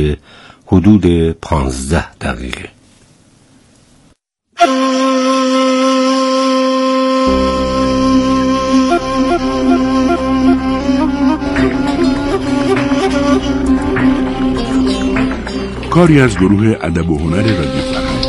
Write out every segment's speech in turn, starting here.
حدود 15 دقیقه. کاری از گروه ادب و هنر رادیو فرهنگ.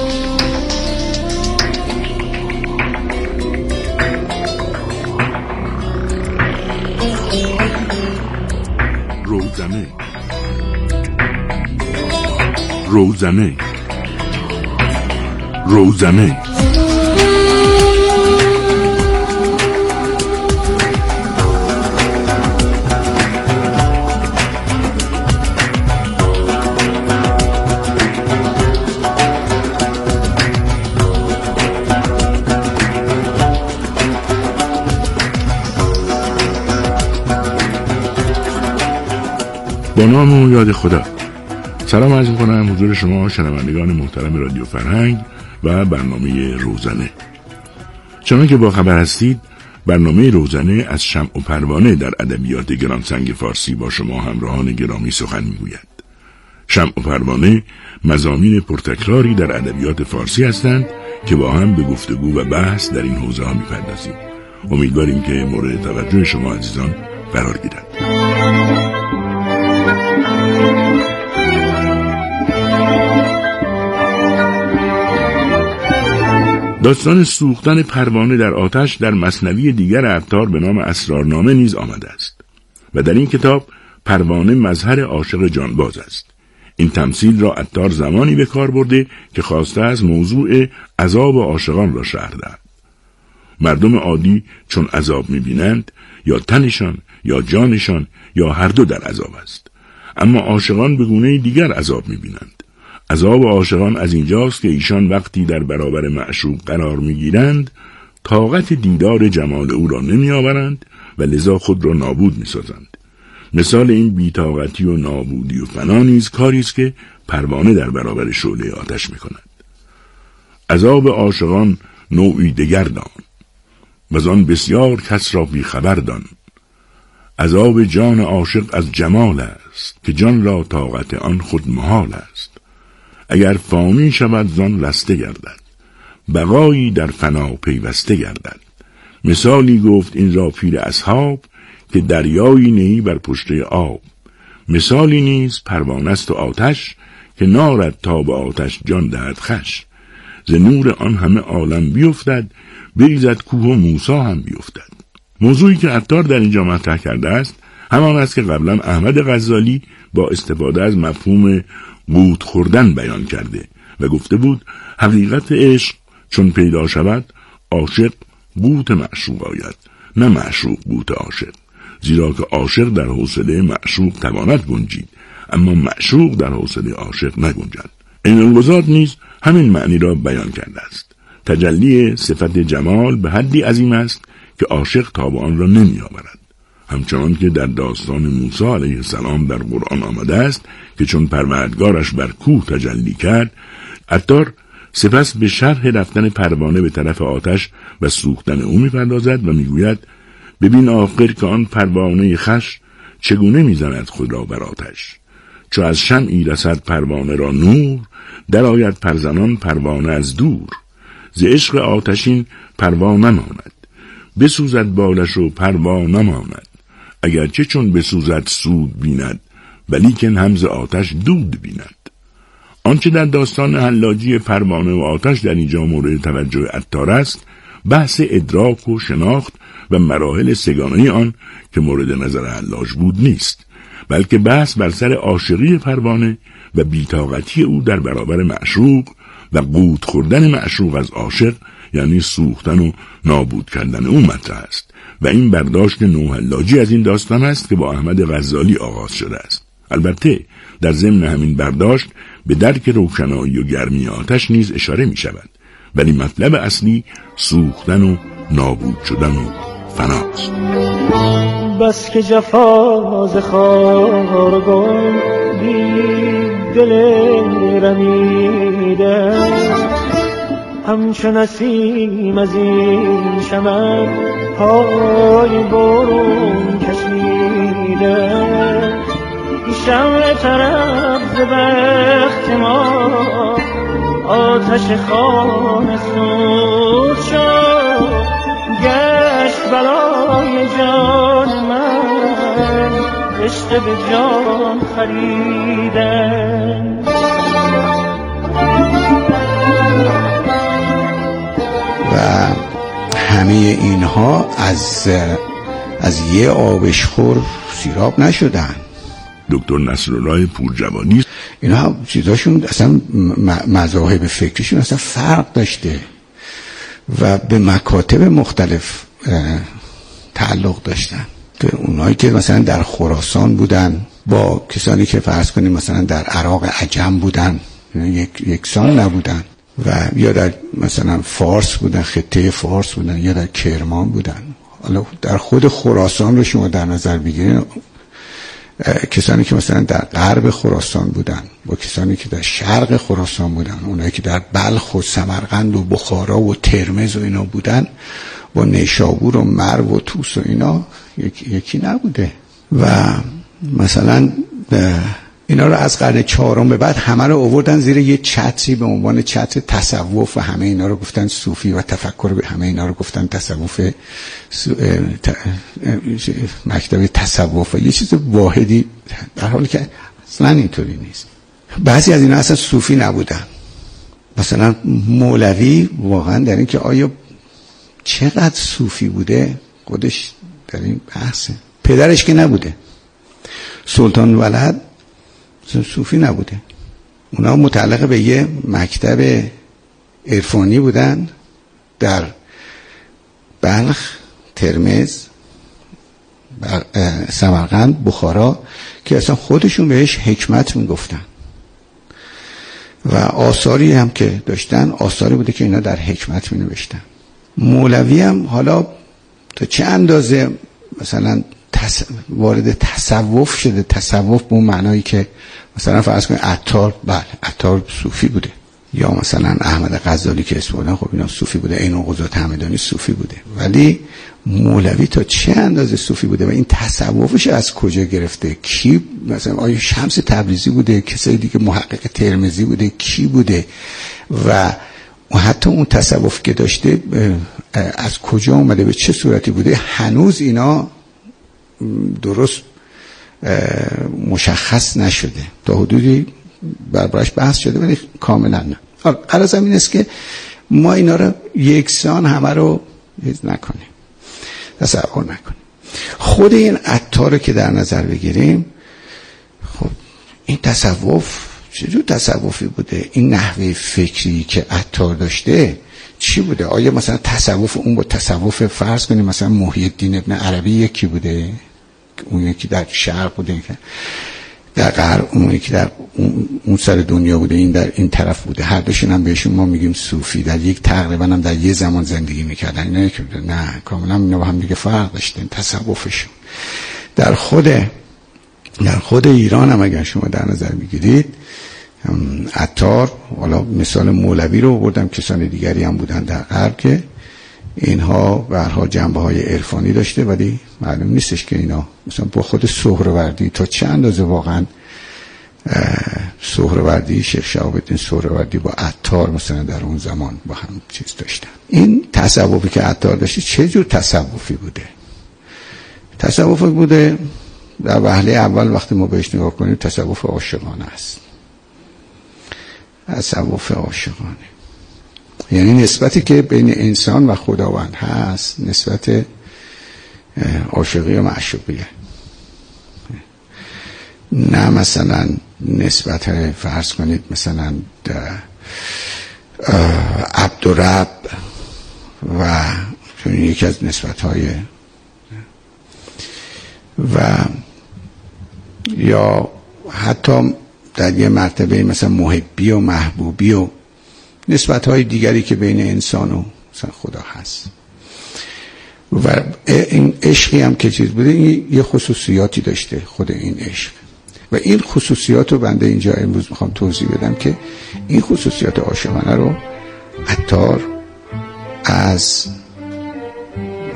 روزنه با نام و یاد خدا. سلام عرض می‌کنم حضور شما شنوندگان محترم رادیو فرهنگ و برنامه روزنه. چون که با خبر هستید، برنامه روزنه از شمع و پروانه در ادبیات گرانسنگ فارسی با شما همراهان گرامی سخن میگوید. شمع و پروانه مضامین پرتکراری در ادبیات فارسی هستند که با هم به گفتگو و بحث در این حوزه ها می‌پردازیم. امیدواریم که مورد توجه شما عزیزان قرار گیرد. داستان سوختن پروانه در آتش در مثنوی دیگر عطار به نام اسرارنامه نیز آمده است و در این کتاب پروانه مظهر عاشق جانباز است. این تمثیل را عطار زمانی به کار برده که خواسته از موضوع عذاب عاشقان را شرح دهد. مردم عادی چون عذاب می‌بینند یا تنشان یا جانشان یا هر دو در عذاب است، اما عاشقان به گونه دیگر عذاب می‌بینند. عذاب عاشقان از اینجاست که ایشان وقتی در برابر معشوق قرار می‌گیرند طاقت دیدار جمال او را نمی‌آورند و لذا خود را نابود می‌سازند. مثال این بی‌طاقتی و نابودی و فنا نیز کاری است که پروانه در برابر شعله آتش می‌کند. عذاب عاشقان نوعی دگر دان، وزان بسیار کس را بی‌خبر دان. عذاب جان عاشق از جمال است که جان را طاقت آن خود محال است. اگر فانی شود زان لسته گردد، بقایی در فنا پیوسته گردد. مثالی گفت این را پیر اصحاب که دریایی نهی بر پشته آب. مثالی نیز پروانه است و آتش که نارد تا به آتش جان دهد خوش. ز نور آن همه عالم بیفتد، بریزد کوه و موسی هم بیفتد. موضوعی که عطار در اینجا مطرح کرده است همان است که قبلا احمد غزالی با استفاده از مفهوم قوت خوردن بیان کرده و گفته بود حقیقت عشق چون پیدا شود عاشق قوت معشوق آید، نه معشوق قوت عاشق، زیرا که عاشق در حوصله معشوق تواند گنجید اما معشوق در حوصله عاشق نگنجد. این الوزات نیز همین معنی را بیان کرده است. تجلی صفت جمال به حدی عظیم است که عاشق تاب آن را نمی آورد. همچنان که در داستان موسی علیه السلام در قرآن آمده است که چون پروردگارش بر کوه تجلی کرد، عطار سپس به شرح رفتن پروانه به طرف آتش و سوختن او می‌پردازد و میگوید ببین آخر که آن پروانه خوش چگونه میزند خود را بر آتش. چو از شمعی رسد پروانه را نور، در آید پرزنان پروانه از دور. ز عشق آتشین پروانه ماند، بسوزد بالش و پروانه ماند. اگرچه چون بسوزد سود بیند، ولیکن همز آتش دود بیند. آنچه در داستان حلاجی پروانه و آتش در اینجا مورد توجه عطار است، بحث ادراک و شناخت و مراحل سگانه آن که مورد نظر حلاج بود نیست، بلکه بحث بر سر عاشقی پروانه و بی‌طاقتی او در برابر معشوق و قوت خوردن معشوق از عاشق، یعنی سوختن و نابود کردن او مطرح است و این برداشت نوحلاجی از این داستان است که با احمد غزالی آغاز شده است. البته در ضمن همین برداشت به درک روشنایی و گرمی آتش نیز اشاره می شود، ولی مطلب اصلی سوختن و نابود شدن و فناست. بس که جفاز خارگان بی دل رمیده، همچون نسیم از این شمن پای برون کشیده. شمع طرب ز بخت ما آتش خانه سوز شد گشت بلای جان من عشق به جان خریدن و همه اینها از یه آبشخور سیراب نشدن. دکتر نصرالله پورجوانی اینا چیزاشون اصلا مذاهب فکریشون اصلا فرق داشته و به مکاتب مختلف تعلق داشتن. که اونایی که مثلا در خراسان بودن با کسانی که فرض کنیم مثلا در عراق عجم بودن یکسان نبودن، و یا در مثلا فارس بودن، خطه فارس بودن، یا در کرمان بودن. حالا در خود خراسان رو شما در نظر بگیرین، کسانی که مثلا در غرب خراسان بودن با کسانی که در شرق خراسان بودن، اونایی که در بلخ و سمرقند و بخارا و ترمز و اینا بودن با نیشابور و مرو و طوس و اینا یکی نبوده. و مثلا اینا رو از قرن 4 به بعد همه رو آوردن زیر یه چتری به عنوان چتر تصوف و همه اینا رو گفتن صوفی و تفکر، همه اینا رو گفتن تصوف، مکتب تصوف و یه چیز واحدی، در حالی که اصلا اینطوری نیست. بعضی از اینا اصلا صوفی نبودن. مثلا مولوی واقعا در این که آیا چقدر صوفی بوده خودش در این بحثه. پدرش که نبوده، سلطان ولد صوفی نبوده، اونا متعلق به یه مکتب عرفانی بودن در بلخ، ترمز، سمرقند، بخارا، که اصلا خودشون بهش حکمت میگفتن و آثاری هم که داشتن آثاری بوده که اینا در حکمت می نوشتن. مولوی هم حالا تا چه اندازه مثلا وارد تصوف شده، تصوف به اون معنایی که مثلا فرض کنید عطار، بله عطار صوفی بوده، یا مثلا احمد غزالی که اسم بردن، خب اینا صوفی بوده، عین قضات همدانی صوفی بوده، ولی مولوی تا چه اندازه صوفی بوده و این تصوفش از کجا گرفته؟ کی مثلا آیا شمس تبریزی بوده، کسایی دیگه محقق ترمذی بوده، کی بوده؟ و حتی اون تصوف که داشته از کجا اومده، به چه صورتی بوده؟ هنوز اینا درست مشخص نشده. تا حدودی برش بحث شده ولی کاملا نه. غرض این است که ما اینا رو یکسان همه رو نکنیم، تصور نکنیم. خود این عطار رو که در نظر بگیریم، خب این تصوف چجور تصوفی بوده؟ این نحوه فکری که عطار داشته چی بوده؟ آیا مثلا تصوف اون با تصوف فرض کنیم مثلا محی الدین ابن عربی یکی بوده؟ اون یکی در شرق بوده، در غرب، اون یکی در اون سر دنیا بوده، این در این طرف بوده. هر دوشون هم بهشون ما میگیم صوفی، در یک تقریبا هم در یه زمان زندگی میکردن. اینا یکی بوده؟ نه، کاملا اینا با هم دیگه فرق داشتن تصوفشون. در خود ایران هم اگر شما در نظر میگیرید، عطار، حالا مثال مولوی رو بردم، کسان دیگری هم بودن در غرب که اینها برها جنبه های عرفانی داشته، ولی معلوم نیستش که اینا مثلا با خود سهروردی تا چند اندازه واقعا سهروردی، شیخ شهاب الدین سهروردی با عطار مثلا در اون زمان با هم چیز داشتن. این تصوفی که عطار داشته چه جور تصوفی بوده؟ تصوفی بوده در وهله اول وقتی ما بهش نگاه کنیم تصوف عاشقانه است. تصوف عاشقانه یعنی نسبتی که بین انسان و خداوند هست، نسبت عاشقی و معشوقیه، نه مثلا نسبت فرض کنید مثلا عبد و رب و چون یکی از نسبت‌های و یا حتی در یه مرتبه مثلا محبی و محبوبی و نسبت‌های دیگری که بین انسان و مثلا خدا هست. و این عشقی هم که چیز بوده، این یه خصوصیاتی داشته خود این عشق، و این خصوصیات رو بنده اینجا امروز میخوام توضیح بدم که این خصوصیات عاشقانه رو عطار از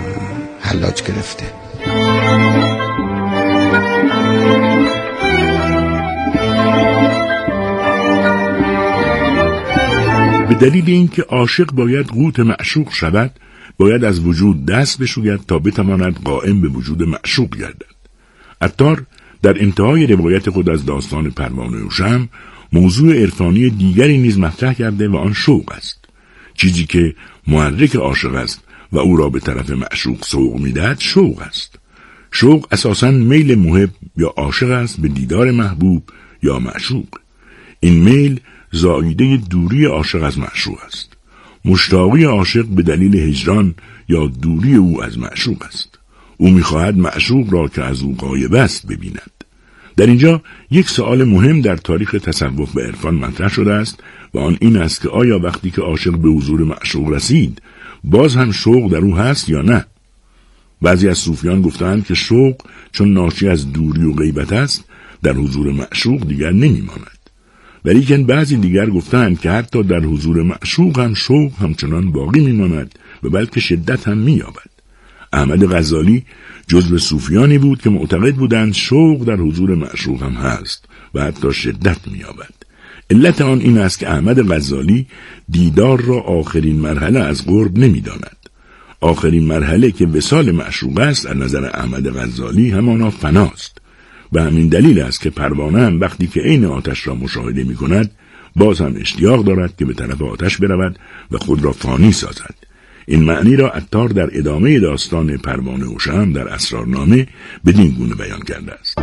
حلاج گرفته. دلیل اینکه عاشق باید قوت معشوق شود، باید از وجود دست بشوید تا بتواند قائم به وجود معشوق گردد. عطار در انتهای روایت خود از داستان پروانه و شمع موضوع عرفانی دیگری نیز مطرح کرده و آن شوق است. چیزی که محرک عاشق است و او را به طرف معشوق سوق می‌دهد شوق است. شوق اساساً میل محب یا عاشق است به دیدار محبوب یا معشوق. این میل زائیده دوری عاشق از معشوق است. مشتاقی عاشق به دلیل هجران یا دوری او از معشوق است. او می‌خواهد معشوق را که از او غایب است ببیند. در اینجا یک سوال مهم در تاریخ تصوف و عرفان مطرح شده است و آن این است که آیا وقتی که عاشق به حضور معشوق رسید باز هم شوق در او هست یا نه؟ بعضی از صوفیان گفتند که شوق چون ناشی از دوری و غیبت است در حضور معشوق دیگر نمی‌ماند. ولیکن بعضی دیگر گفتند که حتی در حضور معشوق هم شوق همچنان باقی می‌ماند و بلکه شدت هم می‌یابد. احمد غزالی جزو صوفیانی بود که معتقد بودند شوق در حضور معشوق هم هست و حتی شدت می‌یابد. علت آن این است که احمد غزالی دیدار را آخرین مرحله از قرب نمی‌داند. آخرین مرحله که وصال معشوق است از نظر احمد غزالی همانا فناست. به همین دلیل است که پروانه هم وقتی که عین آتش را مشاهده می‌کند باز هم اشتیاق دارد که به طرف آتش برود و خود را فانی سازد. این معنی را عطار در ادامه داستان پروانه و شمع در اسرارنامه بدین گونه بیان کرده است.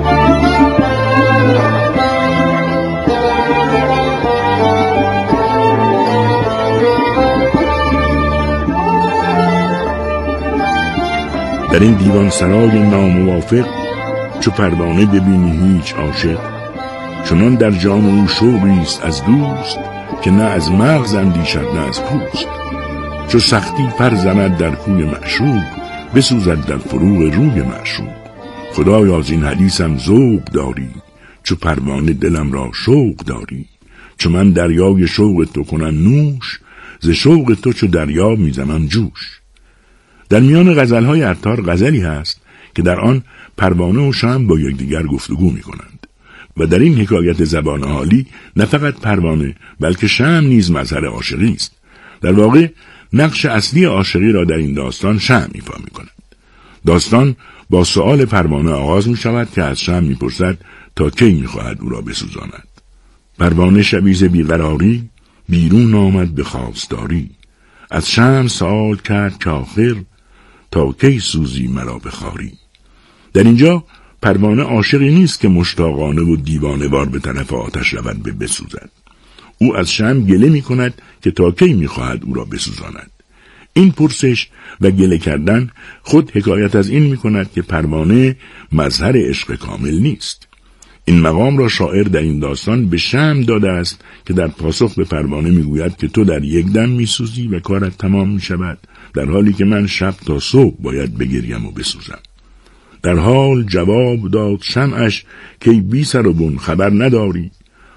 در این دیوان سرای ناموافق چو پروانه ببینی هیچ عاشق، چنان در جان او شوقی است از دوست که نه از مغز اندیشد نه از پوست. چو سختی پر زند در کوی معشوق، بسوزد در فروغ روی معشوق. خدایا از این حدیثم ذوق داری، چو پروانه دلم را شوق داری. چو من دریای شوق تو کنم نوش، ز شوق تو چو دریا میزنم جوش. در میان غزلهای عطار غزلی هست که در آن پروانه و شمع با یکدیگر گفتگو می‌کنند و در این حکایت زبان حالی نه فقط پروانه بلکه شمع نیز مظهر عاشقی است. در واقع نقش اصلی عاشقی را در این داستان شمع ایفا می‌کند. داستان با سؤال پروانه آغاز می‌شود که از شمع می‌پرسد تا کی می‌خواهد او را بسوزاند. پروانه شبی ز بیقراری بیرون آمد به خواستاری، از شمع سؤال کرد که آخر تا کی سوزی مرا بخاری. در اینجا پروانه عاشقی نیست که مشتاقانه و دیوانه وار به طرف آتش رود بسوزد. او از شمع گله می کند که تا کی می خواهد او را بسوزاند. این پرسش و گله کردن خود حکایت از این می کند که پروانه مظهر عشق کامل نیست. این مقام را شاعر در این داستان به شمع داده است که در پاسخ به پروانه می گوید که تو در یک دم می سوزی و کارت تمام می شود، در حالی که من شب تا صبح باید بگریم و بسوزم. در حال جواب داد شمعش که بی سر و بن خبر نداری،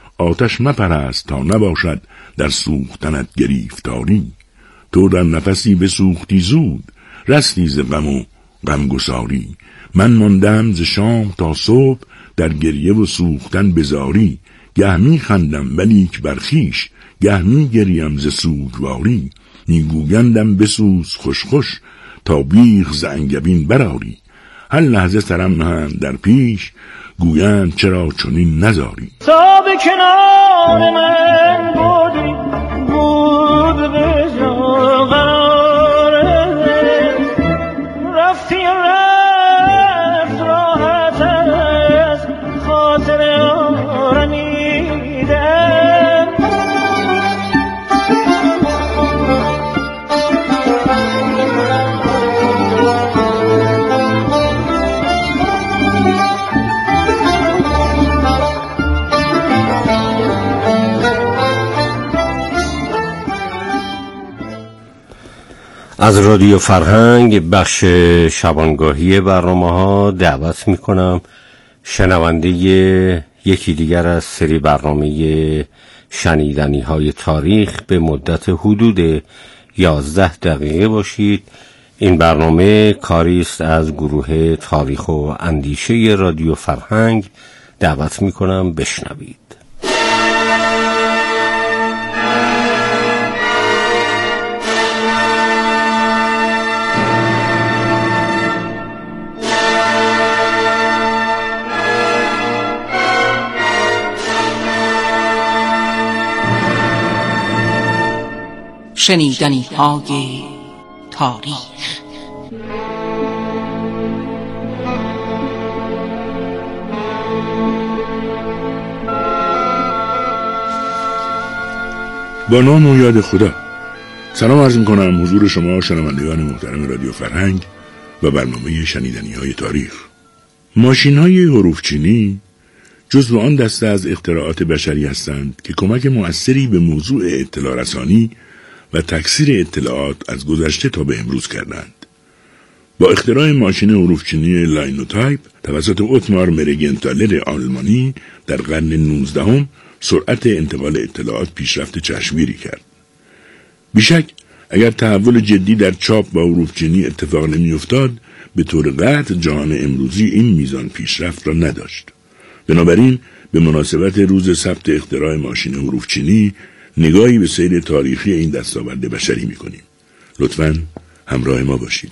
آتش مپرست تا نباشد در سوختنت گریفتاری. تو در نفسی بسوختی زود، رستی ز غم و غمگساری. من ماندم ز شام تا صبح در گریه و سوختن بزاری. گه می خندم ولیک برخیش، گه می گریم ز سوگواری. میگویندم بسوز خوش خوش تا بیخ ز انگبین براری. هر لحظه سرم نهند در پیش، گویند چرا چنین نزاری. تا به کنار من بودی بود به جا قراره، رفتی رفت راحت از خاطر آرمیدم. از رادیو فرهنگ بخش شبانگاهی برنامه‌ها دعوت می‌کنم شنونده یکی دیگر از سری برنامه شنیدنی‌های تاریخ به مدت حدود 11 دقیقه باشید. این برنامه کاری است از گروه تاریخ و اندیشه رادیو فرهنگ. دعوت می‌کنم بشنوید. شنیدنی‌های تاریخ. با نام و یاد خدا. سلام عرض می‌کنم حضور شما شنوندگان محترم رادیو فرهنگ و برنامه شنیدنی‌های تاریخ. ماشین‌های حروفچینی جزو آن دسته از اختراعات بشری هستند که کمک مؤثری به موضوع اطلاع رسانی و تکثیر اطلاعات از گذشته تا به امروز کردند. با اختراع ماشین حروفچینی لاینوتایپ توسط اوتمار مرگنتالر آلمانی در قرن 19 سرعت انتقال اطلاعات پیشرفت چشمگیری کرد. بیشک اگر تحول جدی در چاپ و حروفچینی اتفاق نمی‌افتاد، به طور قطع جهان امروزی این میزان پیشرفت را نداشت. بنابراین به مناسبت روز ثبت اختراع ماشین حروفچینی نگاهی به سیر تاریخی این دستاورد بشری می‌کنیم. لطفاً همراه ما باشید.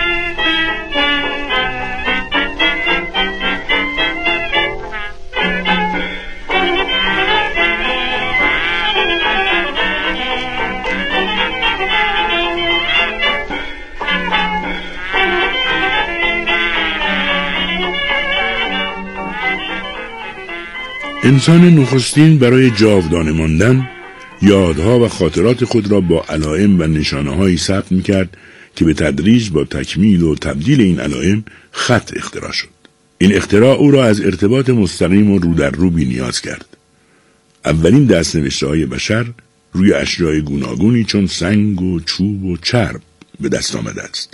انسان نخستین برای جاودانه ماندن یادها و خاطرات خود را با علائم و نشانه‌هایی ثبت می‌کرد که به تدریج با تکمیل و تبدیل این علائم خط اختراع شد. این اختراع او را از ارتباط مستقیم و رو در رو بی‌نیاز کرد. اولین دست‌نوشته‌های بشر روی اشیاء گوناگونی چون سنگ و چوب و چرب به دست آمده است.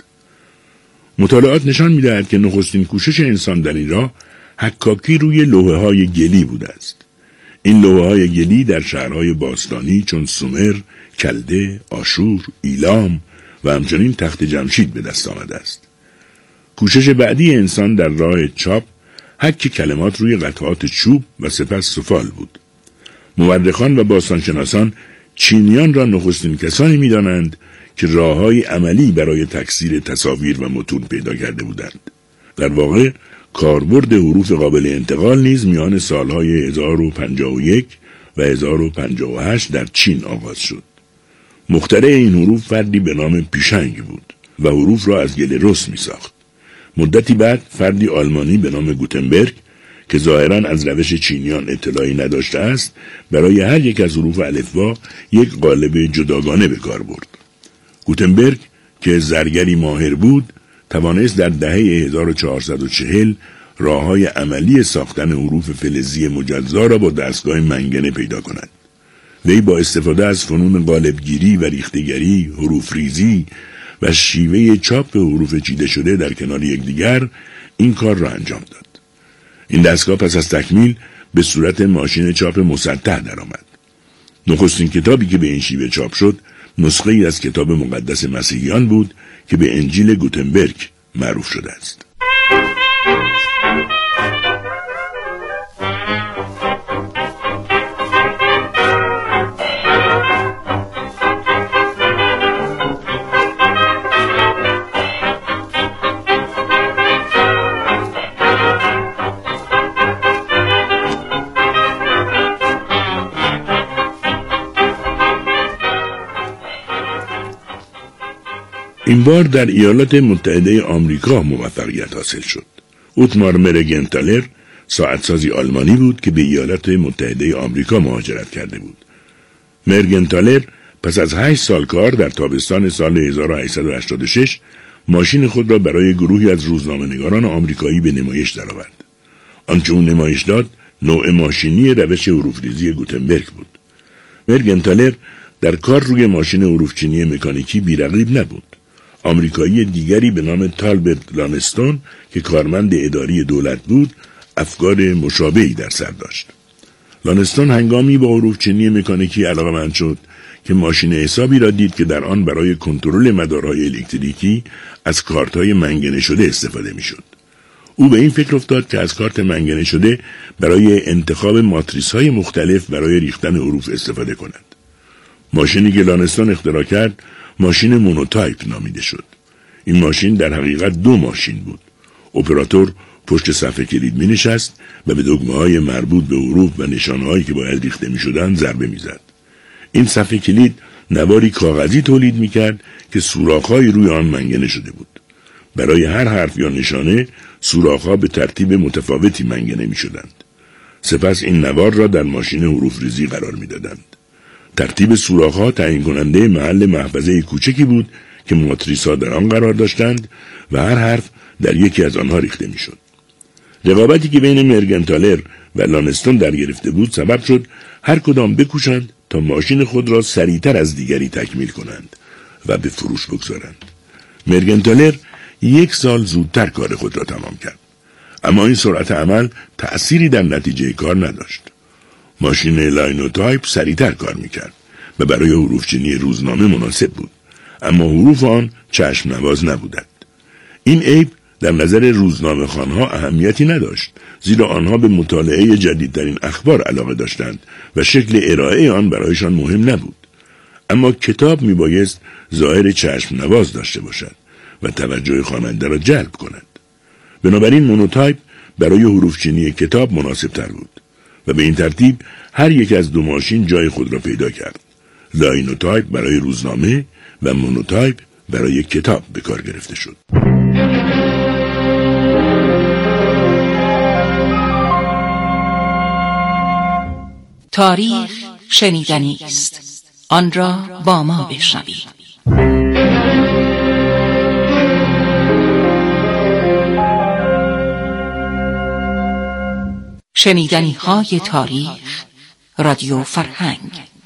مطالعات نشان می‌دهد که نخستین کوشش انسان در این راه حکاکی روی لوحه‌های گلی بوده است. این لوحه‌های گلی در شهرهای باستانی چون سومر، کلده، آشور، ایلام و همچنین تخت جمشید به دست آمده است. کوشش بعدی انسان در راه چاپ حک کلمات روی قطعات چوب و سپس سفال بود. مورخان و باستانشناسان چینیان را نخستین کسانی می‌دانند که راه‌های عملی برای تکثیر تصاویر و متون پیدا کرده بودند. در واقع کاربرد حروف قابل انتقال نیز میان سالهای 1051 و 1058 در چین آغاز شد. مخترع این حروف فردی به نام پیشنگ بود و حروف را از گل رس می ساخت. مدتی بعد فردی آلمانی به نام گوتنبرگ که ظاهراً از روش چینیان اطلاعی نداشته است، برای هر یک از حروف الفبا یک قالب جداگانه به کار برد. گوتنبرگ که زرگری ماهر بود، توانست در دهه 1440 راه‌های عملی ساختن حروف فلزی مجزا را با دستگاه منگنه پیدا کند. وی با استفاده از فنون قالبگیری و ریختگری، حروف ریزی و شیوه چاپ حروف چیده شده در کنار یکدیگر این کار را انجام داد. این دستگاه پس از تکمیل به صورت ماشین چاپ مسطح درآمد. نخستین کتابی که به این شیوه چاپ شد نسخه‌ای از کتاب مقدس مسیحیان بود که به انجیل گوتنبرگ معروف شده است. این بار در ایالات متحده آمریکا موفقیت حاصل شد. اوتمار مرگنتالر ساعتسازی آلمانی بود که به ایالات متحده آمریکا مهاجرت کرده بود. مرگنتالر پس از 8 سال کار در تابستان سال 1886 ماشین خود را برای گروهی از روزنامه‌نگاران آمریکایی به نمایش درآورد. آنچه او نمایش داد نوع ماشینی روش حروف‌ریزی گوتنبرگ بود. مرگنتالر در کار روی ماشین حروفچینی مکانیکی بی‌رقیب نبود. آمریکایی دیگری به نام تالبت لانستون که کارمند اداری دولت بود، افکار مشابهی در سر داشت. لانستون هنگامی با حروفچینی مکانیکی علاقه‌مند شد که ماشین حسابی را دید که در آن برای کنترل مدارهای الکتریکی از کارت‌های منگنه شده استفاده می‌شد. او به این فکر افتاد که از کارت منگنه شده برای انتخاب ماتریس‌های مختلف برای ریختن حروف استفاده کند. ماشینی که لانستون اختراع کرد ماشین مونوتایپ نامیده شد. این ماشین در حقیقت 2 ماشین بود. اپراتور پشت صفحه کلید می نشست و به دکمه‌های مربوط به حروف و نشانه‌هایی که باید ریخته می شدن ضربه می زد. این صفحه کلید نواری کاغذی تولید میکرد که سوراخ‌های روی آن منگنه شده بود. برای هر حرف یا نشانه سوراخ‌ها به ترتیب متفاوتی منگنه میشدند. سپس این نوار را در ماشین حروف ریزی قرار میدادند. ترتیب سوراخ‌ها تعیین کننده محل محفظه کوچکی بود که ماتریس‌ها در آن قرار داشتند و هر حرف در یکی از آنها ریخته میشد. رقابتی که بین مرگنتالر و لانستون در گرفته بود سبب شد هر کدام بکوشند تا ماشین خود را سریعتر از دیگری تکمیل کنند و به فروش بگذارند. مرگنتالر 1 سال زودتر کار خود را تمام کرد، اما این سرعت عمل تأثیری در نتیجه کار نداشت. ماشین لاینوتایپ سریعتر کار میکرد و برای حروفچینی روزنامه مناسب بود، اما حروف آن چشم نواز نبودند. این عیب در نظر روزنامه خوانها اهمیتی نداشت، زیرا آنها به مطالعه جدیدترین اخبار علاقه داشتند و شکل ارائه آن برایشان مهم نبود. اما کتاب میبایست ظاهر چشم نواز داشته باشد و توجه خواننده را جلب کند. بنابراین مونوتایپ برای حروفچینی کتاب مناسب تر بود و به این ترتیب هر یک از 2 ماشین جای خود را پیدا کرد. لاینوتایپ برای روزنامه و مونوتایپ برای کتاب به کار گرفته شد. تاریخ شنیدنی است، آن را با ما بشنوید. شنیدنی‌های تاریخ، رادیو فرهنگ.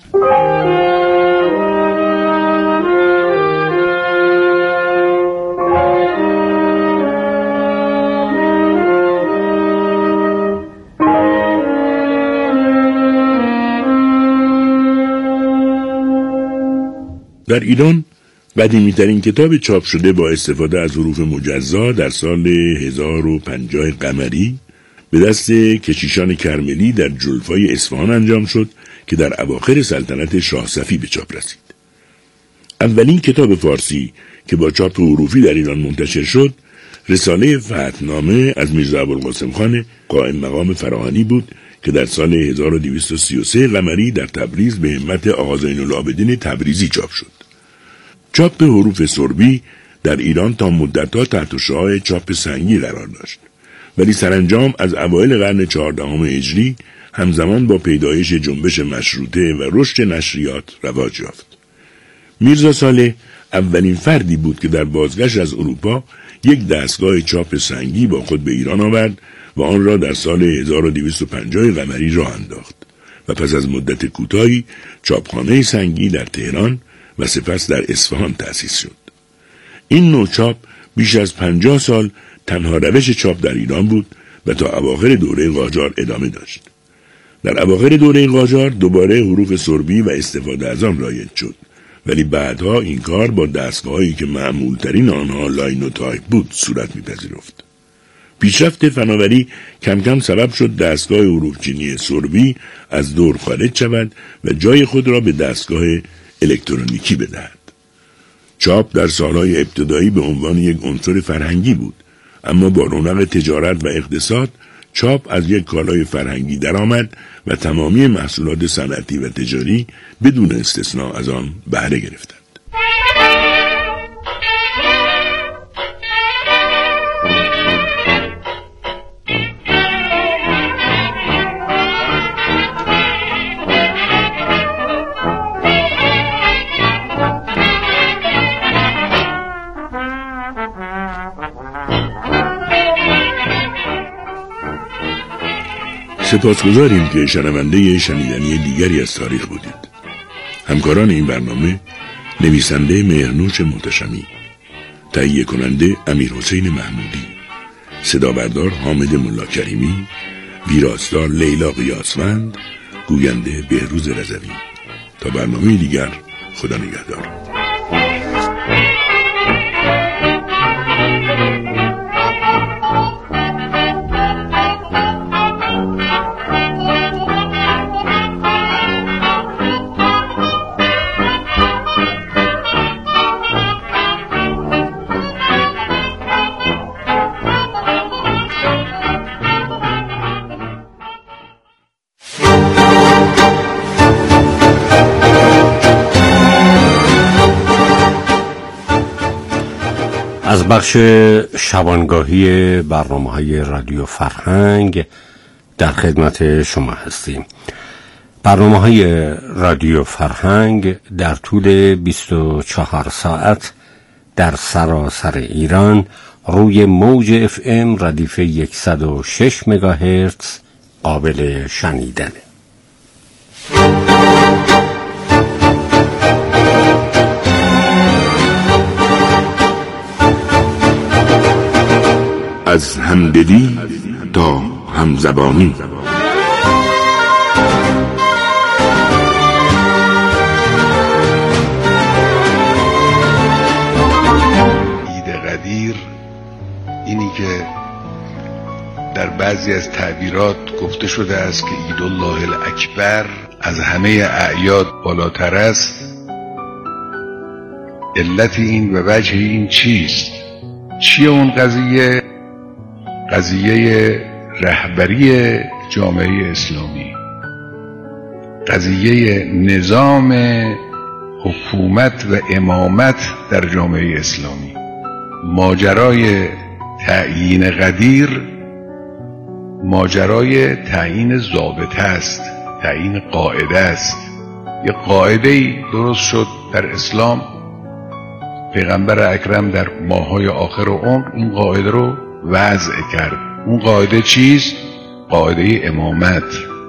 در ایران قدیمی‌ترین کتاب چاپ شده با استفاده از حروف مجزا در سال 1050 قمری به دست کشیشان کرملی در جلفای اصفهان انجام شد که در اواخر سلطنت شاه صفی به چاپ رسید. اولین کتاب فارسی که با چاپ حروفی در ایران منتشر شد، رساله فتحنامه از میرزا ابوالقاسم خان قائم مقام فراهانی بود که در سال 1233 قمری در تبریز به همت آقا زین‌العابدین تبریزی چاپ شد. چاپ حروف سربی در ایران تا مدت‌ها تحت شعاع چاپ سنگی قرار داشت، ولی سرانجام از اوایل قرن 14 هجری همزمان با پیدایش جنبش مشروطه و رشد نشریات رواج یافت. میرزا صالح اولین فردی بود که در بازگشت از اروپا یک دستگاه چاپ سنگی با خود به ایران آورد و آن را در سال 1250 قمری راه انداخت و پس از مدت کوتاهی چاپخانه سنگی در تهران و سپس در اصفهان تأسیس شد. این نوع چاپ بیش از 50 سال تنها روش چاپ در ایران بود و تا اواخر دوره قاجار ادامه داشت. در اواخر دوره قاجار دوباره حروف سربی و استفاده از آن رایج شد، ولی بعدها این کار با دستگاهایی که معمولترین آنها لاینوتایپ بود صورت می‌پذیرفت. پیشرفت فناوری کم کم سبب شد دستگاه حروفچینی سربی از دور خارج شود و جای خود را به دستگاه الکترونیکی بدهد. چاپ در سالهای ابتدایی به عنوان یک عنصر فرهنگی بود، اما با رونق تجارت و اقتصاد چاپ از یک کالای فرهنگی درآمد و تمامی محصولات صنعتی و تجاری بدون استثناء از آن بهره گرفتند. سپاسگزاریم که شنونده شنیدنی دیگری از تاریخ بودید. همکاران این برنامه: نویسنده مهرنوش محتشمی، تهیه کننده امیرحسین محمودی، صدا بردار حامد ملا کریمی، ویراستار لیلا قیاسوند، گوینده بهروز رضوی. تا برنامه دیگر، خدا نگهدار. بخش شبانگاهی برنامه‌های رادیو فرهنگ در خدمت شما هستیم. برنامه‌های رادیو فرهنگ در طول 24 ساعت در سراسر ایران روی موج FM ردیف 106 مگاهرتز قابل شنیدنه. از همدلی تا همزبانی. عید قدیر، اینی که در بعضی از تعبیرات گفته شده است که عید الله الاکبر از همه اعیاد بالاتر است، علت این و وجه این چیست؟ چیه اون قضیه؟ قضیه رهبری جامعه اسلامی، قضیه نظام حکومت و امامت در جامعه اسلامی. ماجرای تعیین قدیر ماجرای تعیین ضابطه است، تعیین قاعده است. یه قاعده‌ای درست شد در اسلام، پیغمبر اکرم در ماه‌های آخر عمر این قاعده رو وضع کرد. اون قاعده چیست؟ قاعده امامت،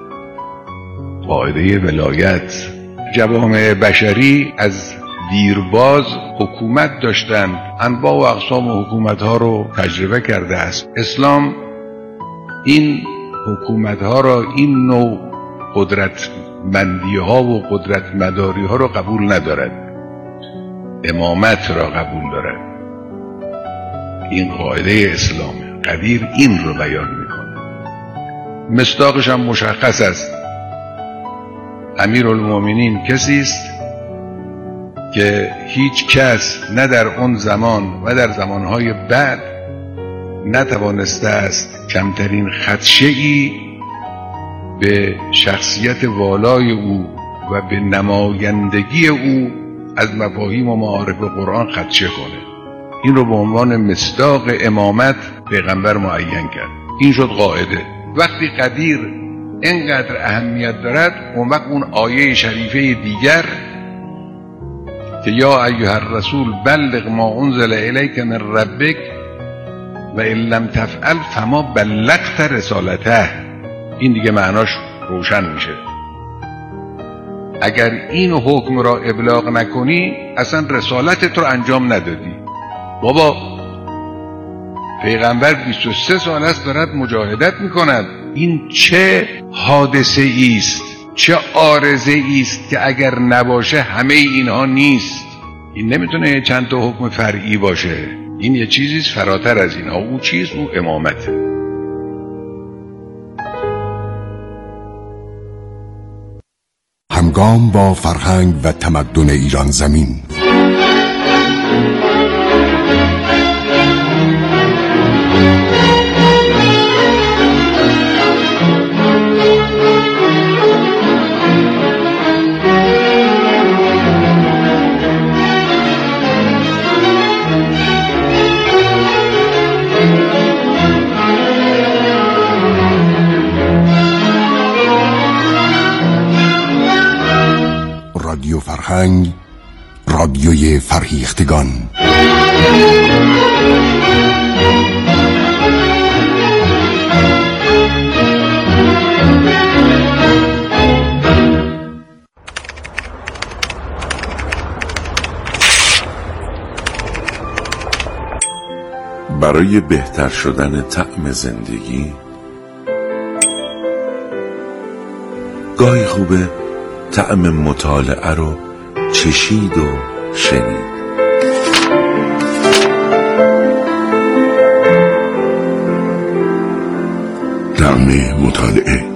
قاعده ولایت. جوامع بشری از دیرباز حکومت داشتند، انواع و اقسام حکومت‌ها رو تجربه کرده است. اسلام این حکومت‌ها را، این نوع قدرتمندی‌ها و قدرتمداری‌ها را قبول ندارد، امامت را قبول دارد. این قاعده اسلامه. قدیر این رو بیان میکنه. مصداقش هم مشخص است. امیرالمومنین کسی است که هیچ کس نه در اون زمان و در زمانهای بعد نتوانسته است کمترین خدشه‌ای به شخصیت والای او و به نمایندگی او از مفاهیم و معارف قرآن خدشه کنه. این رو به عنوان مصداق امامت پیغمبر معین کرد. این شد قاعده. وقتی قدیر اینقدر اهمیت دارد، اون وقت اون آیه شریفه دیگر که یا ایها الرسول بلغ ما انزل الیک من ربک و ان لم تفعل فما بلغت رسالته، این دیگه معناش روشن میشه. اگر این حکم را ابلاغ نکنی اصلا رسالتت رو انجام ندادی. بابا پیغمبر 23 سال است دارد مجاهدت میکند. این چه حادثه ایست، چه عارضه ایست که اگر نباشه همه اینها نیست. این نمیتونه چند تا حکم فرعی باشه، این یه چیزیست فراتر از اینها. او چیز؟ او امامته. همگام با فرهنگ و تمدن ایران زمین. رادیو فرهنگ، رادیوی فرهیختگان. برای بهتر شدن طعم زندگی گاهی خوبه طعم مطالعه رو چشید و شنید. طعم مطالعه.